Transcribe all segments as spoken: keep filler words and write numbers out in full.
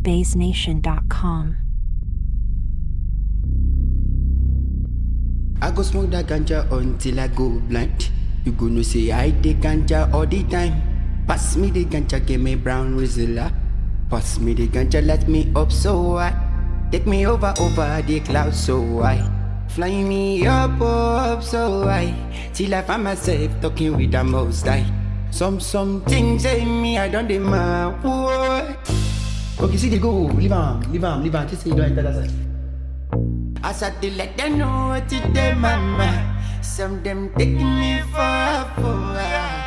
base nation dot com. I go smoke that ganja until I go blind. You gonna say I take ganja all the time. Pass me the ganja, give me brown Rizla. Pass me the ganja, let me up so high. Take me over, over the clouds so high. Fly me up, up so high. Till I find myself talking with the most high. Some, some things say me, I don't demand. What? Okay, see they go, leave on, leave on, leave on. Just say you don't enter that side. I start to let them know what it is, mama. Some them taking me for a fool.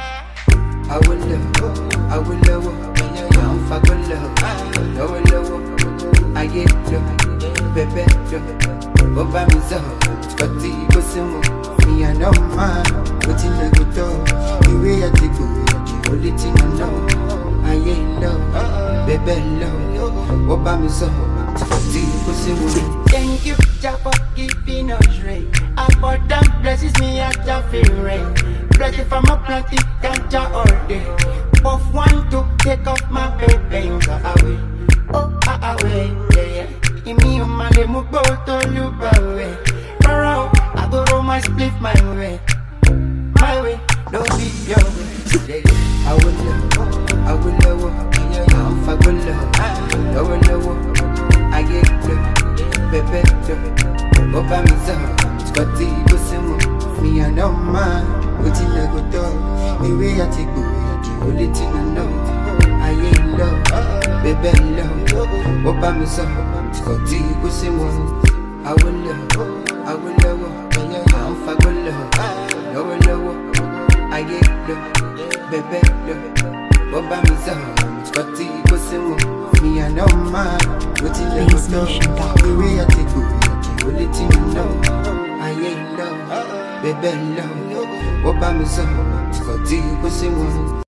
I will love, I will love, I'm fucking love, I will love, I get love, baby, love, over me so, Scotty, go some me and no man, but in the good dog, the way I take go, only thing I know, I ain't love, baby, love, over me so, Scotty, go some. Thank you, Jah, for keeping us rain. I bought them blesses me at the feel rain. Blessed from a plenty ganja all day. Puff one to take off my baby away. Oh, away, yeah, yeah. In me, my name will go to you, away. I go roll my split my way. My way, don't be your way. I will love, I will love, I'm for good love. I will love, I get love, baby, love. Go by me, so, Scotty, go some me and no man. Waiting I go dog, the way I take go, the only thing I know, I ain't love, baby love, what by me so, Scotty go say one, I will love, I will love, I'm for good love, I will love, I get love, baby love, what by me so, Scotty go say one, me and no man, waiting I go dog, the way I take go, the only thing I know, I ain't love, baby love. What about me, son? Scotty, go say one.